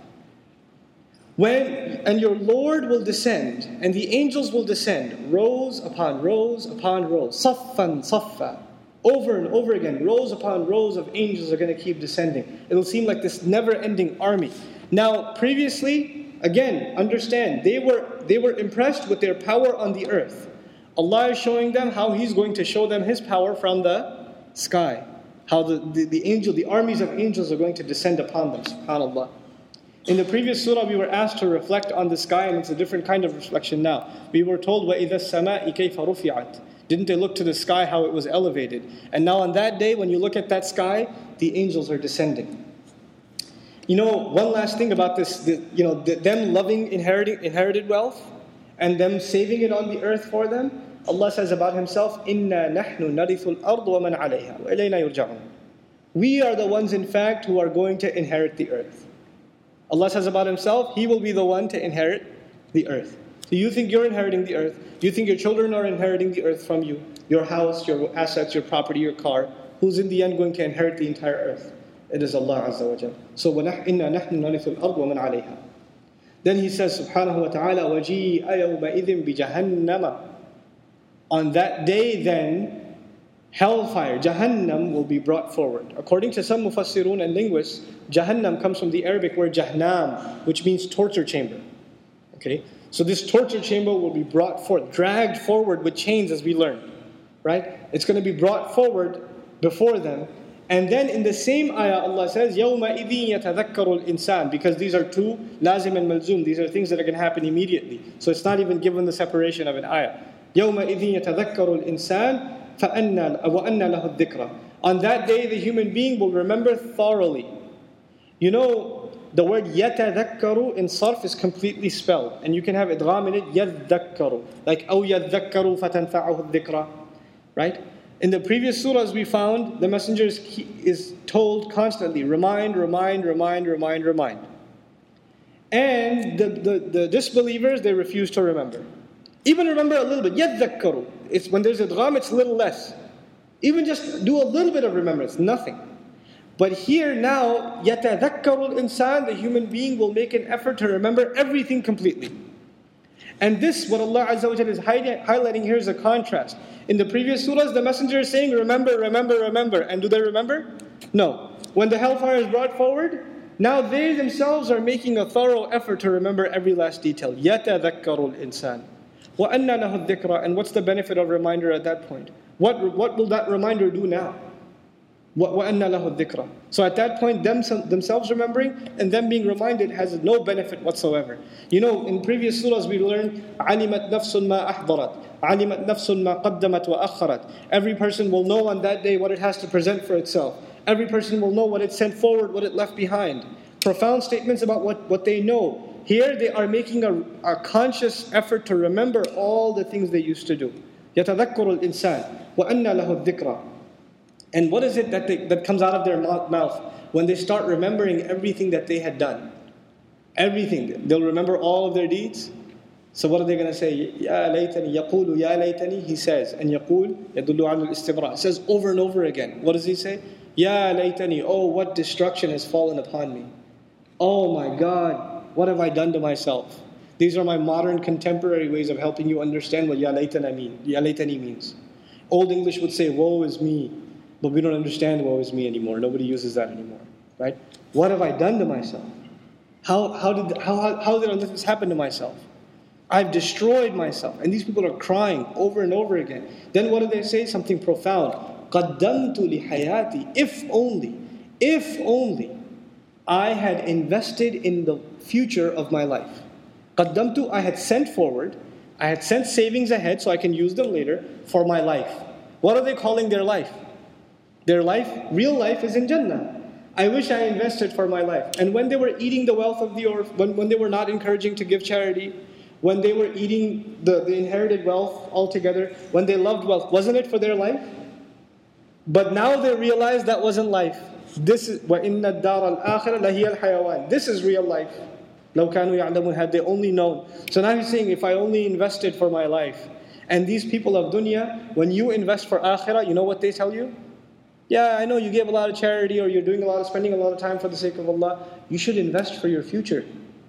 When, and your Lord will descend, and the angels will descend, rows upon rows upon rows. صَفًّا صَفًّا. Over and over again, rows upon rows of angels are going to keep descending. It'll seem like this never-ending army. Now, previously, again, understand, they were they were impressed with their power on the earth. Allah is showing them how He's going to show them His power from the sky. How the, the, the angel, the armies of angels are going to descend upon them, subhanAllah. In the previous surah, we were asked to reflect on the sky, and it's a different kind of reflection now. We were told, وَإِذَا السَّمَاءِ كَيْفَ رُفِعَتْ. Didn't they look to the sky how it was elevated? And now on that day, when you look at that sky, the angels are descending. You know, one last thing about this, the, you know, the, them loving inherited, inherited wealth and them saving it on the earth for them. Allah says about Himself, إِنَّا نَحْنُ نَرِثُ الْأَرْضُ وَمَنْ عَلَيْهَا وَإِلَيْنَا يُرْجَعُونَ. We are the ones, in fact, who are going to inherit the earth. Allah says about Himself, He will be the one to inherit the earth. So you think you're inheriting the earth. You think your children are inheriting the earth from you. Your house, your assets, your property, your car. Who's in the end going to inherit the entire earth? It is Allah Azza wa Jal. So وَإِنَّا نَحْنُ نَرِثُ الْأَرْضُ وَمَنْ عَلَيْهَا. Then He says, subhanahu wa ta'ala, وَجِيءَ يَوْمَئِذٍ بِجَهَنَّمَ. On that day then, hellfire, Jahannam, will be brought forward. According to some mufassirun and linguists, Jahannam comes from the Arabic word Jahnam, which means torture chamber. Okay? So this torture chamber will be brought forth, dragged forward with chains, as we learned. Right? It's going to be brought forward before them. And then in the same ayah, Allah says, يَوْمَئِذٍ يَتَذَكَّرُ الْإِنسَانِ. Because these are two, lazim and malzum. These are things that are going to happen immediately. So it's not even given the separation of an ayah. يَوْمَئِذٍ يَتَذَكَّرُ الْإِنسَانِ فَأَنَّا وَأَنَّا لَهُ الذِّكْرَى. On that day, the human being will remember thoroughly. You know, the word يَتَذَكَّرُ in sarf is completely spelled. And you can have idgham in it, يَذَّكَّرُ. Like, أَوْ يَذَّكَّرُ فَتَنْفَعُهُ الذِّكْرَى. Right? In the previous surahs we found, the messenger is, is told constantly, remind, remind, remind, remind, remind. And the, the, the disbelievers, they refuse to remember. Even remember a little bit. يَذَّكَّرُ. It's when there's idgham, it's a little less. Even just do a little bit of remembrance, nothing. But here now, يَتَذَكَّرُ الْإِنسان, the human being will make an effort to remember everything completely. And this, what Allah Azza wa Jalla is highlighting here is a contrast. In the previous surahs, the messenger is saying, remember, remember, remember. And do they remember? No. When the hellfire is brought forward, now they themselves are making a thorough effort to remember every last detail. يَتَذَكَّرُ الْإِنسان وَأَنَّ لَهُ الذِّكْرَى. And what's the benefit of reminder at that point? What, what will that reminder do now? وَأَنَّ لَهُ الذِّكْرَى. So at that point, them, themselves remembering and them being reminded has no benefit whatsoever. You know, in previous surahs we learned, عَلِمَتْ نَفْسٌ مَا أَحْضَرَتْ عَلِمَتْ نَفْسٌ مَا قَدَّمَتْ وَأَخَّرَتْ. Every person will know on that day what it has to present for itself. Every person will know what it sent forward, what it left behind. Profound statements about what, what they know. Here they are making a, a conscious effort to remember all the things they used to do. يَتَذَكَّرُ الْإِنسَانِ وَأَنَّ لَهُ الذِّكْرَى. And what is it that, they, that comes out of their mouth when they start remembering everything that they had done? Everything. They'll remember all of their deeds. So what are they going to say? يَا لَيْتَنِي يَقُولُ يَا لَيْتَنِي. He says, and يَقُول يَدُلُّ عَلَى الْإِسْتِمْرَارِ. He says over and over again. What does he say? يَا لَيْتَنِي. Oh, what destruction has fallen upon me. Oh my God, what have I done to myself? These are my modern contemporary ways of helping you understand what يَا لَيْتَنِي mean, يَا لَيْتَنِي means. Old English would say, woe is me. But we don't understand woe is me anymore. Nobody uses that anymore, right? What have I done to myself? How how did how how did I let this happen to myself? I've destroyed myself, and these people are crying over and over again. Then what do they say? Something profound. قَدَّمْتُ لِحَيَاتِي. If only, if only, I had invested in the future of my life. قَدَّمْتُ. I had sent forward. I had sent savings ahead so I can use them later for my life. What are they calling their life? Their life, real life, is in Jannah. I wish I invested for my life. And when they were eating the wealth of the earth, when, when they were not encouraging to give charity, when they were eating the, the inherited wealth altogether, when they loved wealth, wasn't it for their life? But now they realize that wasn't life. This is وَإِنَّ الدَّارَ الْآخِرَةَ لَهِيَ الْحَيَوَانِ. This is real life. لَوْ كَانُوا يَعْلَمُونَ. Had they only known. So now he's saying, if I only invested for my life. And these people of dunya, when you invest for akhirah, you know what they tell you? Yeah, I know you give a lot of charity or you're doing a lot of spending a lot of time for the sake of Allah. You should invest for your future.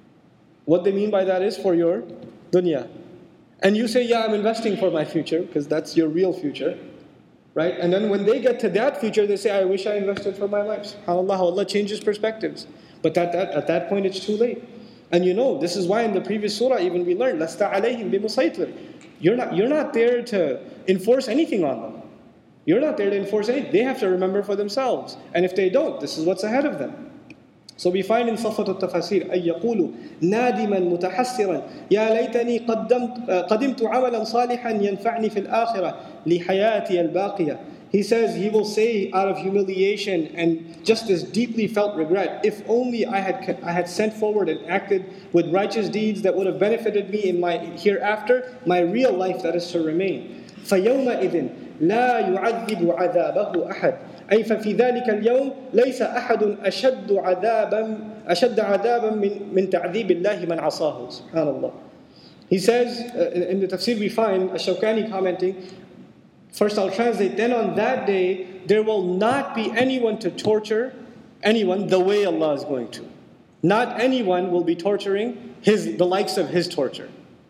What they mean by that is for your dunya. And you say, yeah, I'm investing for my future because that's your real future. Right? And then when they get to that future, they say, I wish I invested for my life. SubhanAllah, how Allah changes perspectives. But at that, at that point, it's too late. And you know, this is why in the previous surah even we learned, لَسْتَ عَلَيْهِمْ بِمُصَيْطِرٍ. You're not, you're not there to enforce anything on them. You're not there to enforce anything. They have to remember for themselves. And if they don't, this is what's ahead of them. So we find in Safat al-Tafasir, أَن يَقُولُ نَادِمًا مُتَحَسِّرًا يَا لَيْتَنِي قَدَّمْتُ عَمَلًا صَالِحًا يَنْفَعْنِي فِي الْآخِرَةِ لِحَيَاتِيَ الْبَاقِيَةِ. He says, he will say out of humiliation and just this deeply felt regret, if only I had I had sent forward and acted with righteous deeds that would have benefited me in my hereafter, my real life that is to remain. فَيَوْمَئِذٍ لَا يُعَذِّبُ عَذَابَهُ أَحَدٌ. أي ففي ذلك اليوم ليس أحد أشد عذابا أشد عذابا من من تعذيب الله من عصاه. Subhanallah. He says uh, in, in the tafsir we find Ash-Shawkani commenting. First I'll translate. Then on that day there will not be anyone to torture anyone the way Allah is going to. Not anyone will be torturing his the likes of his torture.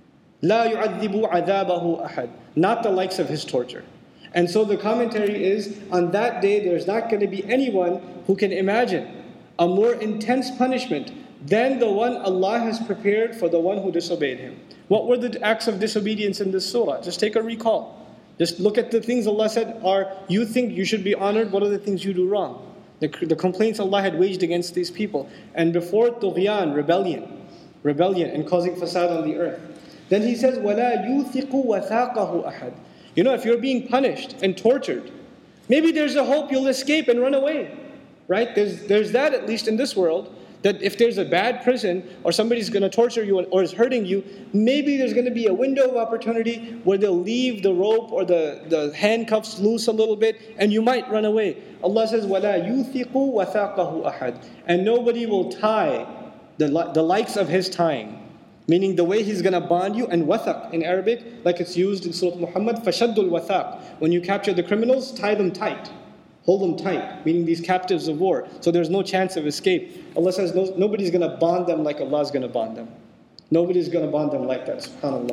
لا يعذب عذابه أحد. Not the likes of his torture. And so the commentary is, on that day there's not going to be anyone who can imagine a more intense punishment than the one Allah has prepared for the one who disobeyed Him. What were the acts of disobedience in this surah? Just take a recall. Just look at the things Allah said are, you think you should be honored, what are the things you do wrong? The, the complaints Allah had waged against these people. And before tughyan, rebellion, rebellion and causing fasad on the earth. Then He says, وَلَا يُوثِقُ وَثَاقَهُ أَحَدٌ. You know, if you're being punished and tortured, maybe there's a hope you'll escape and run away. Right? There's, there's that at least in this world. That if there's a bad person or somebody's going to torture you or is hurting you, maybe there's going to be a window of opportunity where they'll leave the rope or the, the handcuffs loose a little bit and you might run away. Allah says, وَلَا يُوثِقُ وَثَاقَهُ أَحَدٍ. And nobody will tie the, the likes of his tying. Meaning the way he's going to bond you. And wathaq in Arabic, like it's used in Surah Muhammad, فَشَدُّ الْوَثَاقِ. When you capture the criminals, tie them tight. Hold them tight, meaning these captives of war. So there's no chance of escape. Allah says no, nobody's going to bond them like Allah's going to bond them. Nobody's going to bond them like that, subhanAllah.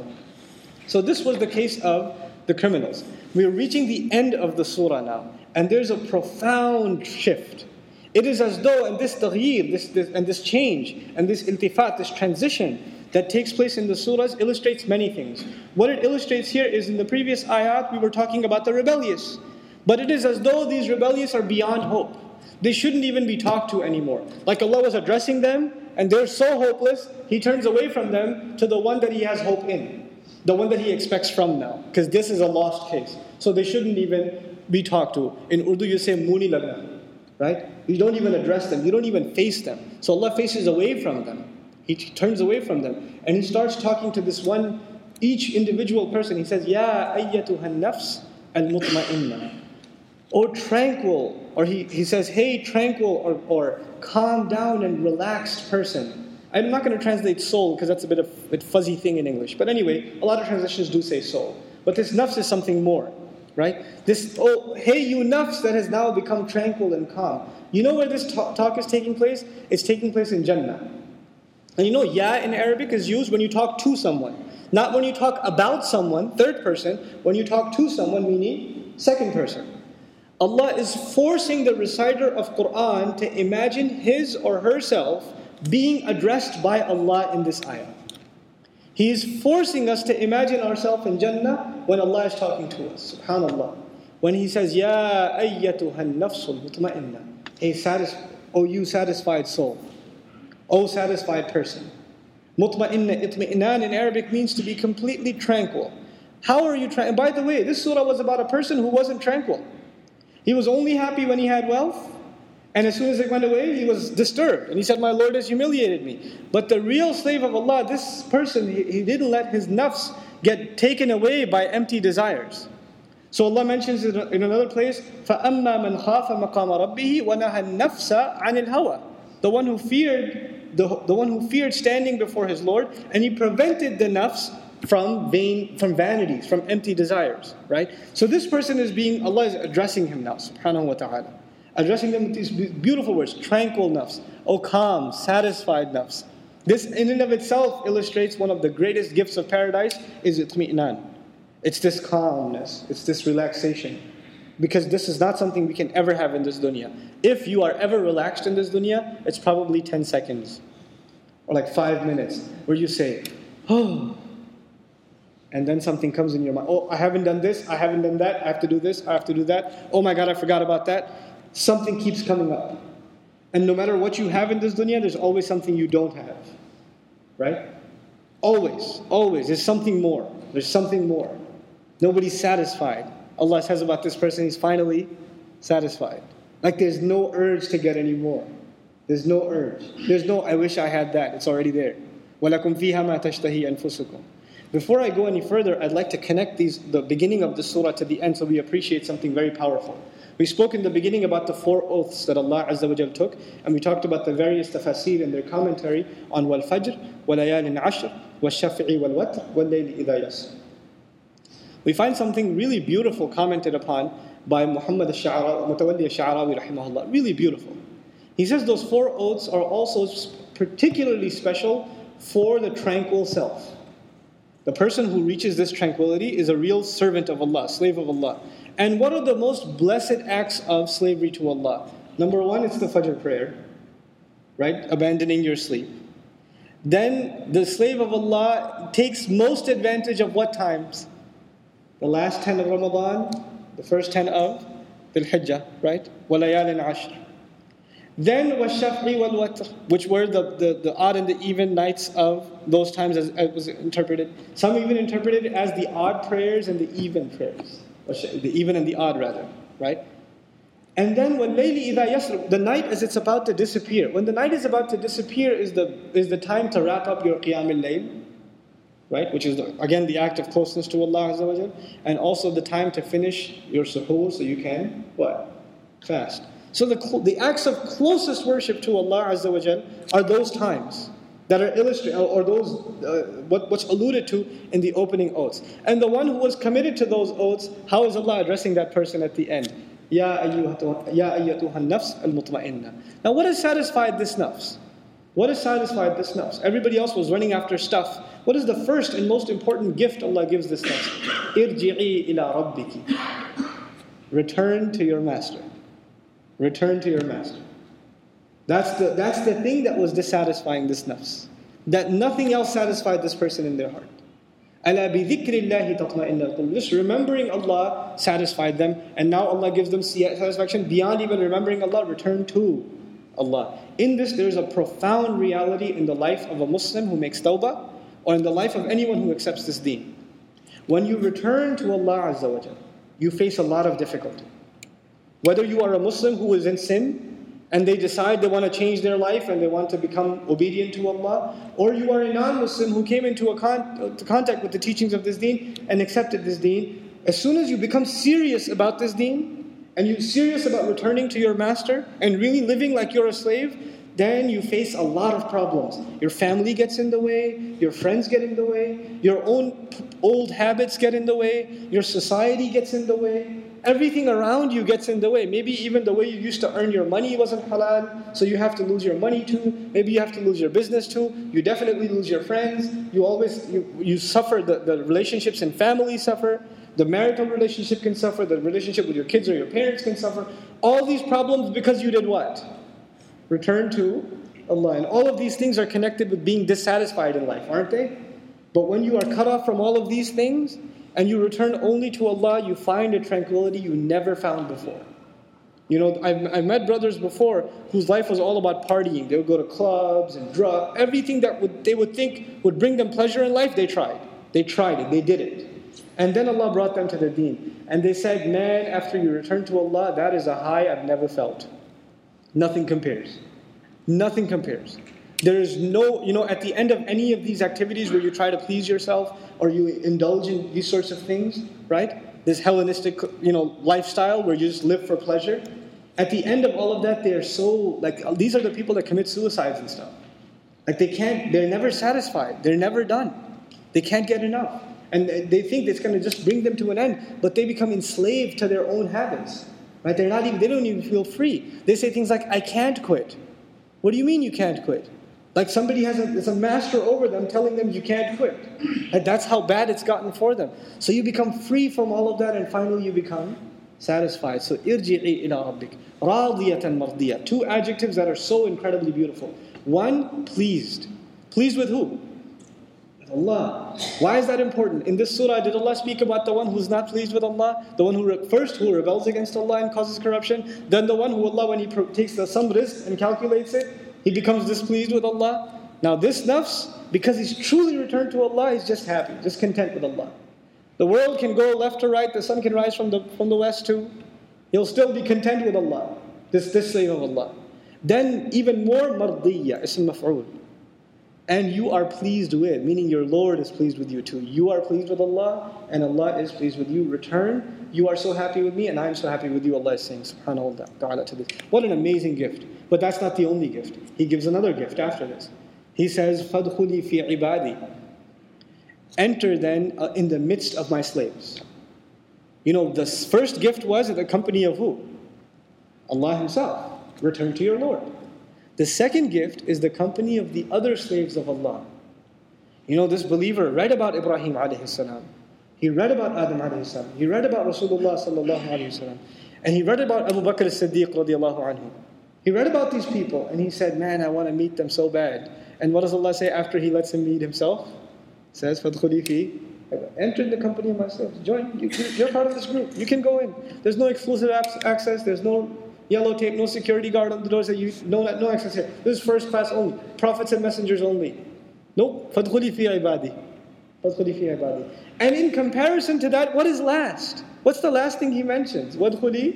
So this was the case of the criminals. We are reaching the end of the surah now. And there's a profound shift. It is as though, and this taghyir, this, this, and this change, and this iltifat, this transition that takes place in the surahs illustrates many things. What it illustrates here is in the previous ayat, we were talking about the rebellious. But it is as though these rebellious are beyond hope. They shouldn't even be talked to anymore. Like Allah was addressing them, and they're so hopeless, He turns away from them to the one that He has hope in. The one that He expects from now. Because this is a lost case. So they shouldn't even be talked to. In Urdu you say, Muni lagna. Right? You don't even address them. You don't even face them. So Allah faces away from them. He turns away from them. And He starts talking to this one, each individual person. He says, Ya ayyatuhan nafs al-mutma'inna. O tranquil, or he, he says, hey, tranquil, or, or calm down and relaxed person. I'm not going to translate soul because that's a bit of a fuzzy thing in English. But anyway, a lot of translations do say soul. But this nafs is something more, right? This, oh, hey, you nafs that has now become tranquil and calm. You know where this talk, talk is taking place? It's taking place in Jannah. And you know, ya in Arabic is used when you talk to someone. Not when you talk about someone, third person. When you talk to someone, meaning second person. Allah is forcing the reciter of Qur'an to imagine his or herself being addressed by Allah in this ayah. He is forcing us to imagine ourselves in Jannah when Allah is talking to us. Subhanallah. When He says, Ya ayyatuhan nafsul mutma'inna. Hey, satis- O you satisfied soul. O satisfied person. Mutma'inna, itmi'nan in Arabic means to be completely tranquil. How are you tranquil? And by the way, this surah was about a person who wasn't tranquil. He was only happy when he had wealth, and as soon as it went away, he was disturbed. And he said, my Lord has humiliated me. But the real slave of Allah, this person, he, he didn't let his nafs get taken away by empty desires. So Allah mentions it in another place, فَأَمَّا مَنْ خَافَ مَقَامَ رَبِّهِ وَنَهَى النَّفْسَ عَنِ الْهَوَى. The one who feared, the, the one who feared standing before his Lord, and he prevented the nafs from vain, from vanities, from empty desires, right? So this person is being, Allah is addressing him now, subhanahu wa ta'ala. Addressing them with these beautiful words, tranquil nafs, O calm, satisfied nafs. This in and of itself illustrates one of the greatest gifts of paradise is itmi'nan. It's this calmness, it's this relaxation. Because this is not something we can ever have in this dunya. If you are ever relaxed in this dunya, it's probably ten seconds. Or like five minutes, where you say, oh, and then something comes in your mind. Oh, I haven't done this, I haven't done that, I have to do this, I have to do that. Oh my God, I forgot about that. Something keeps coming up. And no matter what you have in this dunya, there's always something you don't have. Right? Always, always. There's something more. There's something more. Nobody's satisfied. Allah says about this person, he's finally satisfied. Like there's no urge to get any more. There's no urge. There's no, I wish I had that. It's already there. وَلَكُمْ فِيهَا مَا تَشْتَهِي أَنفُسُكُمْ. Before I go any further, I'd like to connect these, the beginning of the surah to the end so we appreciate something very powerful. We spoke in the beginning about the four oaths that Allah Azza wa Jal took, and we talked about the various tafasir and their commentary on wal fajr, wal layalin ashr, wal shafi'i wal watr, wal layli idha yasr. We find something really beautiful commented upon by Muhammad al-Sha'arawi, Mutawalli al-Sha'arawi rahimahullah. Really beautiful. He says those four oaths are also particularly special for the tranquil self. The person who reaches this tranquility is a real servant of Allah, slave of Allah. And what are the most blessed acts of slavery to Allah? Number one, it's the Fajr prayer, right? Abandoning your sleep. Then the slave of Allah takes most advantage of what times? The last ten of Ramadan, the first ten of Dhul Hijjah, right? وَلَيَالٍ عَشْرٍ. Then وَالشَّفْعِ وَالْوَتْرِ, which were the, the, the odd and the even nights of those times as it was interpreted. Some even interpreted it as the odd prayers and the even prayers. Or the even and the odd rather, right? And then وَاللَّيْلِ إِذَا يَسْرُ, the night as it's about to disappear. When the night is about to disappear is the is the time to wrap up your Qiyam al-Layl, right? Which is, the, again, the act of closeness to Allah Azza wa Jal, and also the time to finish your suhoor so you can, what? Fast. So the the acts of closest worship to Allah Azza wa Jal are those times that are illustrated, or those, uh, what, what's alluded to in the opening oaths. And the one who was committed to those oaths, how is Allah addressing that person at the end? Ya ayyatuha nafs al-mutma'inna. Now what has satisfied this nafs? What has satisfied this nafs? Everybody else was running after stuff. What is the first and most important gift Allah gives this nafs? Irji'i ila rabbiki. Return to your master. Return to your master. That's the, that's the thing that was dissatisfying this nafs. That nothing else satisfied this person in their heart. أَلَا بِذِكْرِ اللَّهِ تَطْمَئِنَّ الْقُلُوبُ. Just remembering Allah satisfied them, and now Allah gives them satisfaction beyond even remembering Allah. Return to Allah. In this, there is a profound reality in the life of a Muslim who makes tawbah, or in the life of anyone who accepts this deen. When you return to Allah Azza wa Jal, you face a lot of difficulty. Whether you are a Muslim who is in sin, and they decide they want to change their life and they want to become obedient to Allah, or you are a non-Muslim who came into a con- contact with the teachings of this deen and accepted this deen, as soon as you become serious about this deen, and you're serious about returning to your master and really living like you're a slave, then you face a lot of problems. Your family gets in the way, your friends get in the way, your own old habits get in the way, your society gets in the way, everything around you gets in the way. Maybe even the way you used to earn your money wasn't halal, so you have to lose your money too. Maybe you have to lose your business too. You definitely lose your friends. You always, you, you suffer, the, the relationships in family suffer. The marital relationship can suffer. The relationship with your kids or your parents can suffer. All these problems because you did what? Return to Allah. And all of these things are connected with being dissatisfied in life, aren't they? But when you are cut off from all of these things, and you return only to Allah, you find a tranquility you never found before. You know, I've, I've met brothers before whose life was all about partying. They would go to clubs and drugs. Everything that would, they would think would bring them pleasure in life, they tried. They tried it. They did it. And then Allah brought them to the deen. And they said, man, after you return to Allah, that is a high I've never felt. Nothing compares. Nothing compares. There is no, you know, at the end of any of these activities where you try to please yourself or you indulge in these sorts of things, right? This Hellenistic, you know, lifestyle where you just live for pleasure. At the end of all of that, they are so, like, these are the people that commit suicides and stuff. Like they can't, they're never satisfied. They're never done. They can't get enough. And they think it's going to just bring them to an end, but they become enslaved to their own habits, right? They're not even, they don't even feel free. They say things like, I can't quit. What do you mean you can't quit? Like somebody has a, there's a master over them telling them you can't quit. And that's how bad it's gotten for them. So you become free from all of that and finally you become satisfied. So irji'i ila rabbik. Radiyatan mardiyah. Two adjectives that are so incredibly beautiful. One, pleased. Pleased with who? With Allah. Why is that important? In this surah, did Allah speak about the one who's not pleased with Allah? The one who, re- first, who rebels against Allah and causes corruption? Then the one who Allah, when he pro- takes the, some risk and calculates it, he becomes displeased with Allah. Now this nafs, because he's truly returned to Allah, he's just happy, just content with Allah. The world can go left to right, the sun can rise from the from the west too. He'll still be content with Allah, this, this slave of Allah. Then even more mardiyya, ism maf'ul. And you are pleased with, meaning your Lord is pleased with you too. You are pleased with Allah, and Allah is pleased with you. Return, you are so happy with me, and I am so happy with you, Allah is saying, subhanahu wa ta'ala, to this. What an amazing gift. But that's not the only gift. He gives another gift after this. He says, فَادْخُلِي فِي عِبَادِي. Enter then uh, in the midst of my slaves. You know, the first gift was in the company of who? Allah Himself. Return to your Lord. The second gift is the company of the other slaves of Allah. You know, this believer read about Ibrahim alayhi salam. He read about Adam alayhi salam. He read about Rasulullah sallallahu alayhi wasallam. And he read about Abu Bakr as-Siddiq radiallahu anhu. He read about these people and he said, man, I want to meet them so bad. And what does Allah say after He lets him meet Himself? He says, فَادْخُلِي فِي. Enter in the company of my slaves. Join. You, you're part of this group. You can go in. There's no exclusive access. There's no yellow tape, no security guard on the doors that you, no, no access here. This is first class only. Prophets and messengers only. Nope. فَادْخُلِي فِي عِبَادِي. فَادْخُلِي فِي عِبَادِي. And in comparison to that, what is last? What's the last thing He mentions? وَادْخُلِي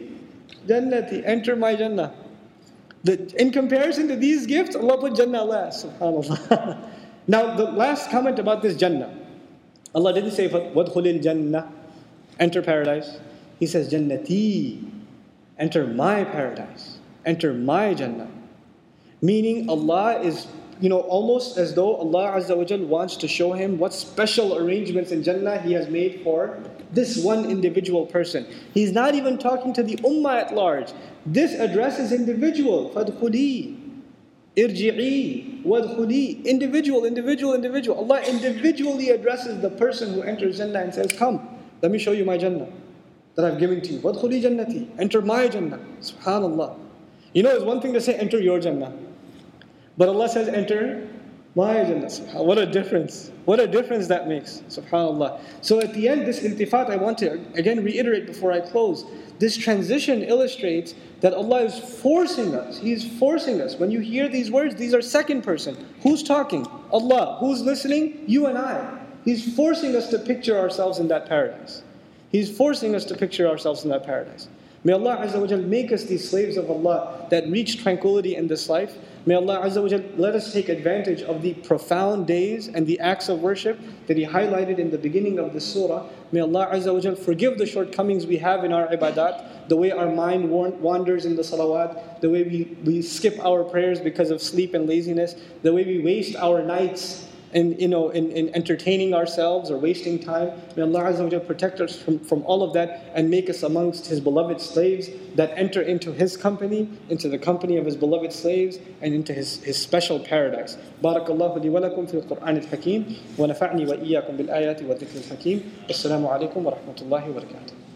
Jannati, enter my Jannah. The, in comparison to these gifts, Allah put Jannah last. SubhanAllah. Now, the last comment about this Jannah. Allah didn't say, وَادْخُلِ الْجَنَّةِ, enter paradise. He says, Jannati, enter my paradise. Enter my Jannah. Meaning Allah is, you know, almost as though Allah Azza wa Jal wants to show him what special arrangements in Jannah He has made for this one individual person. He's not even talking to the ummah at large. This address is individual. فَادْخُلِي Irji'i, wadkhuli, individual, individual, individual. Allah individually addresses the person who enters Jannah and says, come, let me show you my Jannah that I've given to you. Wadkhuli Jannati, enter my Jannah. SubhanAllah. You know, it's one thing to say, enter your Jannah. But Allah says, enter my Jannah. What a difference. What a difference that makes. SubhanAllah. So at the end, this iltifat, I want to again reiterate before I close. This transition illustrates that Allah is forcing us. He is forcing us. When you hear these words, these are second person. Who's talking? Allah. Who's listening? You and I. He's forcing us to picture ourselves in that paradise. He's forcing us to picture ourselves in that paradise. May Allah Azza wa Jal make us these slaves of Allah that reach tranquility in this life. May Allah Azza wa Jal let us take advantage of the profound days and the acts of worship that He highlighted in the beginning of the surah. May Allah Azza wa Jal forgive the shortcomings we have in our ibadat, the way our mind wanders in the salawat, the way we, we skip our prayers because of sleep and laziness, the way we waste our nights in, you know, in, in entertaining ourselves or wasting time. May Allah Azza wa Jal protect us from, from all of that and make us amongst His beloved slaves that enter into His company, into the company of His beloved slaves, and into His, His special paradise. Barakallahu li wa lakum fil Qur'an al-Hakim wa nafa'ni wa iyyakum bil ayati wa dhikr al-Hakim. Assalamu alaikum wa rahmatullahi wa barakatuh.